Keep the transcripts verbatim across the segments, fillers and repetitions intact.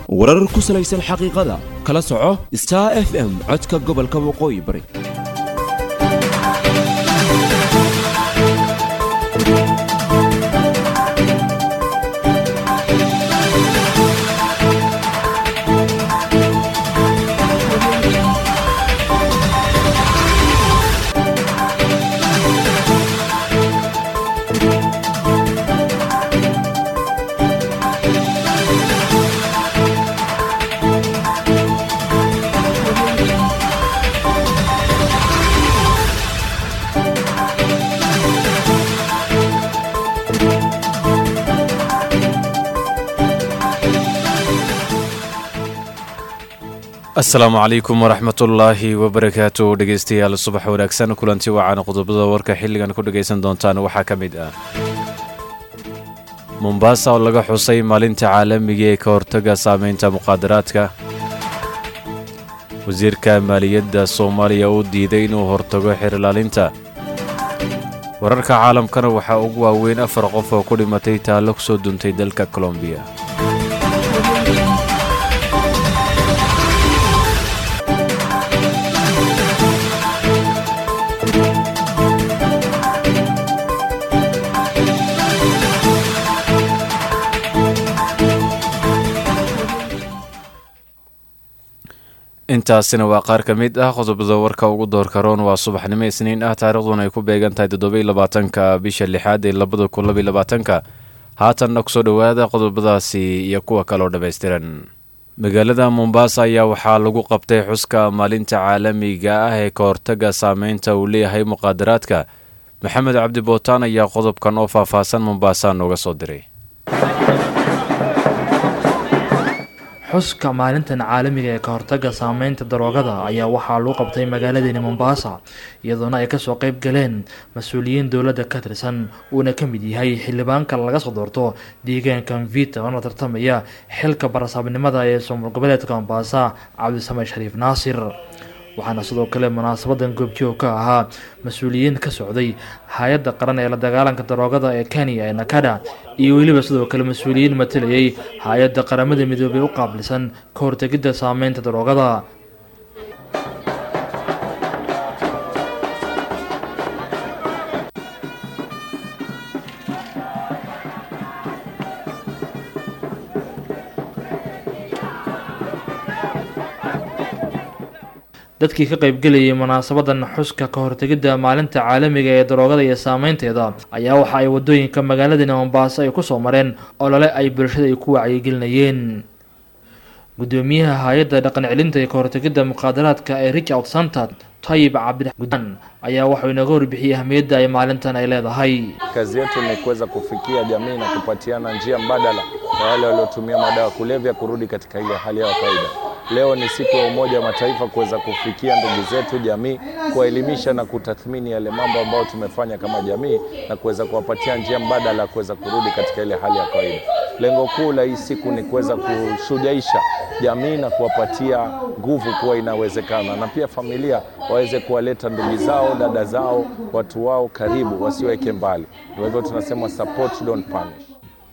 warar ku salaysan xaqiiqada kala soco Star F M codka gobolka waqooyi bari. السلام عليكم ورحمة الله وبركاته dhegeystayaal subax wanaagsan kulanti wacan qodobada warka xilligan ku dhageysan doontaan waxa kamid ah Mombasa oo laga xusay maalinta caalamiga ee ka hortagga saameynta muqaadaraadka wasiirka maaliyadda Soomaaliya oo diiday inuu hortago xirlaalinta wararka caalamkana waxa ugu waaweyn afar qof oo ku dhimatay taalo soo duntay dalka Colombia intaasina waa qaar ka mid ah qodobada warka ugu doorka roon waa subaxnimo isniin ah taariikhduna ay ku beegan tahay toddoba iyo labaatanka bisha lixaad ee laba kun iyo labaatanka haatanna kusoo dhawaada qodobadaasi iyo kuwa kale oo dhammaystiran magaalada Mombasa ayaa waxaa lagu qabtay xuska maalinta caalamiga ah ee ka hortagga saameynta uu leeyahay muqaadaraadka Maxamed Cabdi Bootaan ayaa qodobkan oo faahfaahsan Mombasa nooga soo diray xuska maalintan caalamiga ee ka hortagga saameynta daroogada ayaa waxaa lagu qabtay magaalada Mombasa iyadoona ay ka soo qayb galeen mas'uuliyiin dawladda ka tirsan uuna ka mid yahay xildhibaanka laga soo doorto deegaanka Mvita oo tartamaya xilka barasaabnimada ee Soomaal goboleedka Mombasa Cabdisamaad Shariif Naasir waxaana sidoo kale munaasabadan goobjoog ka ahaa mas'uuliyiin ka socday hay'adda qaran ee la dagaalanka daroogada ee Kenya ee Nakada iyo waliba sidoo kale mas'uuliyiin matalayay hay'adda qaramada midoobay u qaabilsan ka hortagidda saameynta daroogada dadkii ka qayb galayay munaasabadan xuska ka hortagidda maalinta caalamiga ee daroogada iyo saameynteeda ayaa waxa ay wadooyinka magaalada Mombasa ay ku soo mareen olole ay bulshada ay ku wacyigelinayeen gudoomiyaha hay'adda dhaqan celinta ee ka hortagidda muqaadaraadka ee Richard Santa Tayyib Abdiraxmaan ayaa waxa uu inaga warbixiyay ahmiyadda ay maalintan ay leedahay. Kazi yetu ni kuweza kufikia jamii na kupatiana njia mbadala kwa wale waliotumia madawa kulevya kurudi katika ile hali ya kawaida. Leo ni siku ya Umoja wa Mataifa kuweza kufikia ndugu zetu jamii, kuelimisha na kutathmini yale mambo ambayo tumefanya kama jamii na kuweza kuwapatia njia mbadala kuweza kurudi katika ile hali ya kawaida. Lengo kuu la hii siku ni kuweza kushujaisha jamii na kuwapatia nguvu kuwa inawezekana, na pia familia waweze kuwaleta ndugu zao, dada zao, watu wao karibu, wasiweke mbali. Kwa hivyo tunasema support don't punish.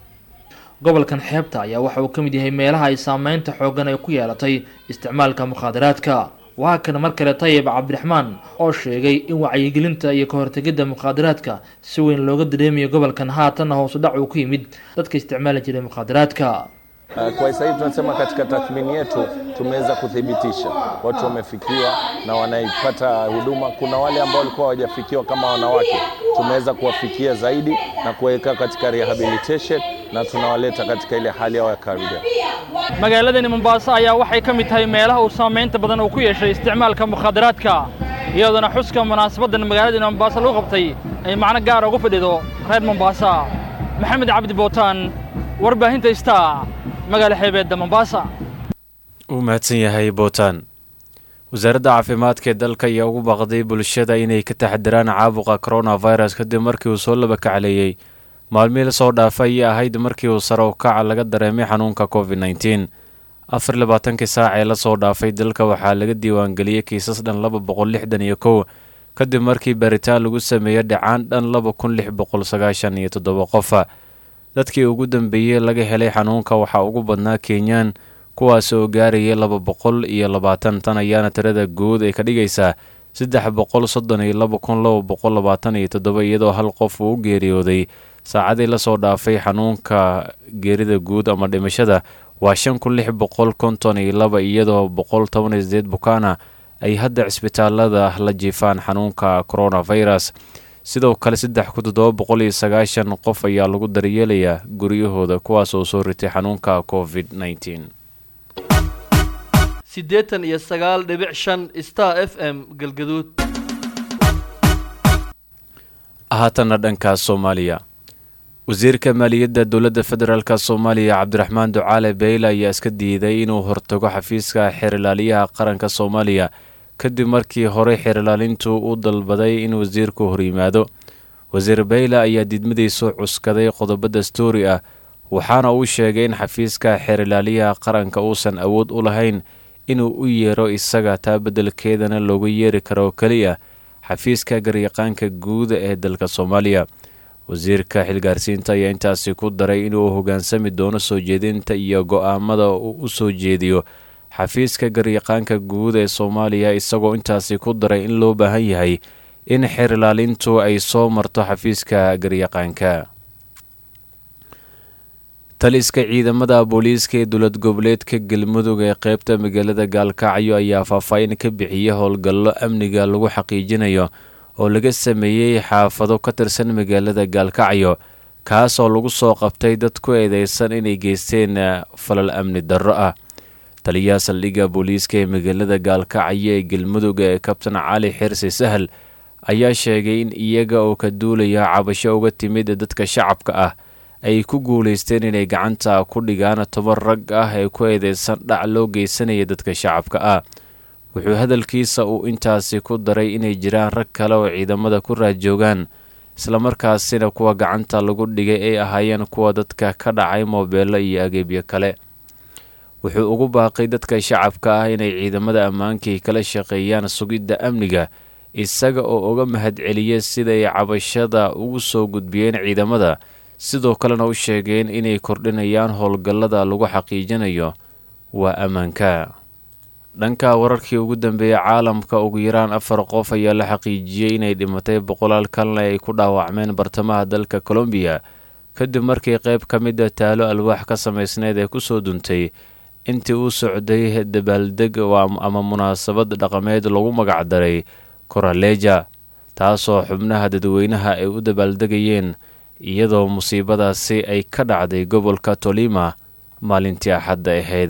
gobolkan xeebta ayaa waxa uu kamid yahay meelaha ay saameynta xoogan ay ku yeelatay isticmaalka muqaadaraadka waa kan mar kale Tayyib Abdiraxmaan oo sheegay in wacyigelinta iyo ka hortagidda muqaadaraadka si weyn looga dareemayo gobolkan haatan hoos u dhac uu ku yimid dadka isticmaala jiray muqaadaraadka. Kwa sasa hivi tunasema katika tathmini yetu tumeweza kudhibitisha watu wamefikiwa na wanaipata huduma. Kuna wale ambao walikuwa hawajafikiwa kama wanawake, tumeweza kuwafikia zaidi na kuweka katika rehabilitation na tunawaleta katika ile hali ya kawaida. magaalada Mombasa ayaa waxay ka mid tahay meelaha uu saameynta badan uu ku yeeshay isticmaalka muqaadaraadka iyadoo xuska munaasabadan magaalada Mombasa lagu qabtay ay macna gaar ah ugu fadhido reer Mombasa. Maxamed Cabdi Bootaan warbaahinta Star magaala xeebeedda Mombasa. uu mahadsan yahay Bootaan. wasaaradda caafimaadka dalka ayaa ugu baaqday bulshada inay ka taxadiraan caabuqa coronavirus kadib markii uu soo laba kacleeyay maalmihii la soo dhaafay ahayd markii uu sare u kaca laga dareemay xanuunka covid nineteen afar iyo labaatan saac ee la soo dhaafay dalka waxaa laga diiwaan geliyay kiisas dhan laba boqol lixdan iyo kow kadib markii baaritaan lagu sameeyay dhacaan dhan laba kun lix boqol sagaashan iyo toddoba qof dadkii ugu dambeeyay laga helay xanuunka waxa ugu badnaa Kenyan kuwaas oo gaarayay laba boqol iyo labaatan. tan ayaana tirada guud ay ka dhigaysaa saddex boqol soddon iyo laba kun laba boqol labaatan iyo toddoba, iyadoo hal qof uu u geeriyooday saacadii lasoo dhaafay xanuunka. geerida guud ama dhimashada waa shan kun lix boqol konton iyo laba, iyadoo boqol toban iyo sideed bukaana ay hadda cisbitaalada la jiifaan xanuunka coronavirus. sidoo kale saddex kun toddoba boqol iyo sagaashan qof ayaa lagu daryeelayaa guryahooda kuwaas oo soo ritay xanuunka covid nineteen. siddeetan iyo sagaal dhibic shan Star F M Galgaduud. haatana dhanka Soomaaliya. wasiirka maaliyadda dowladda federaalk Soomaaliya Cabdiraxmaan Ducaale Beyle ayaa iska diiday inuu hortago xafiiska xeer-ilaaliyaha qaranka Soomaaliya kadib markii hore xeer-ilaalintu u dalbaday in wasiirku hor yimaado. wasiir Beyle ayaa diidmadiisu cuskaday qodobo dastuuri ah, waxaana uu sheegay in xafiiska xeer-ilaaliyaha qaranka uusan awood u lahayn inuu u yeero isaga, taa beddelkeedana loogu yeeri karo keliya xafiiska garyaqaanka guud ee dalka Soomaaliya. wasiirka xilgaarsiinta ayaa intaasi ku daray inuu hoggaansami doono soo jeedinta iyo go'aamada uu u soo jeediyo xafiiska garyaqaanka guud ee Soomaaliya, isagoo intaasi ku daray in loo baahan yahay in xeer-ilaalintu ay soo marto xafiiska garyaqaanka. taliska ciidamada booliiska ee dowlad goboleedka Galmudug ee qaybta magaalada Gaalkacyo ayaa faahfaahin ka bixiyay howlgallo amniga lagu xaqiijinayo oo laga sameeyey xaafado ka tirsan magaalada Gaalkacyo, kaas oo lagu soo qabtay dad ku eedeysan inay geysteen falal amni darro ah. taliyaha saldhigga booliiska ee magaalada Gaalkacyo ee Galmudug ee Kabtan Cali Xirsi Sahal ayaa sheegay in iyaga oo ka duulaya cabasho uga timid dadka shacabka ah ay ku guuleysteen inay gacanta ku dhigaan toban rag ah ee ku eedeysan dhac loo geysanaya dadka shacabka ah. wuxuu hadalkiisa uu intaasi ku daray inay jiraan rag kale oo ciidamada ku raajoogaan, islamarkaasina kuwa gacanta lagu dhigay ay ahaayeen kuwa dadka ka dhacay moobeello iyo ageebyo kale. wuxuu ugu baaqay dadka shacabka ah inay ciidamada ammaankii kala shaqeeyaan sugidda amniga, isaga oo uga mahadceliyay siday cabashada ugu soo gudbiyeen ciidamada, sidoo kalena u sheegeen inay kordhinayaan howlgallada lagu xaqiijinayo waa ammaanka. dhanka wararkii ugu dambeeyay caalamka, ugu yaraan afar qof ayaa la xaqiijiyey inay dhimatay, boqolaal kalena ay ku dhaawacmeen bartamaha dalka Colombia kadib markii qayb ka mid a taalo alwaax ka samaysneed ee kusoo duntay intii uu socday dabaaldeg ama munaasabad dhaqameed lagu magacdaray Coraleja, taasoo xubnaha dadweynaha ay u dabaaldegayeen, iyadoo musiibadaasi ay ka dhacday gobolka Tolima maalintii Axadda ahayd.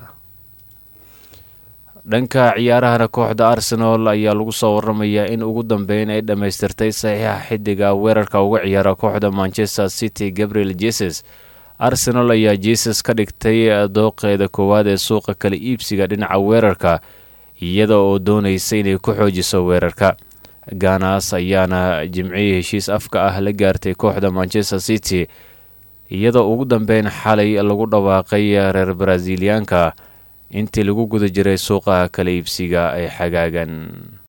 dhanka ciyaarahana, kooxda Arsenal ayaa lagu soo waramayaa in ugu dambeyn ay dhammaystirtay saxiixa xidiga weerarka uga ciyaara kooxda Manchester City Gabriel Jesus. Arsenal ayaa Jesus ka dhigtay dooqeeda koowaad ee suuqa kala iibsiga dhinaca weerarka, iyada oo doonaysa inay ku xoojiso weerarka. Ganas ayaana jimcihii heshiis afka ah la gaartay kooxda Manchester City, iyadoo ugu dambeyn xalay lagu dhawaaqay reer Brazilianka intii lagu guda jiray suuqa kala iibsiga ee xagaagan.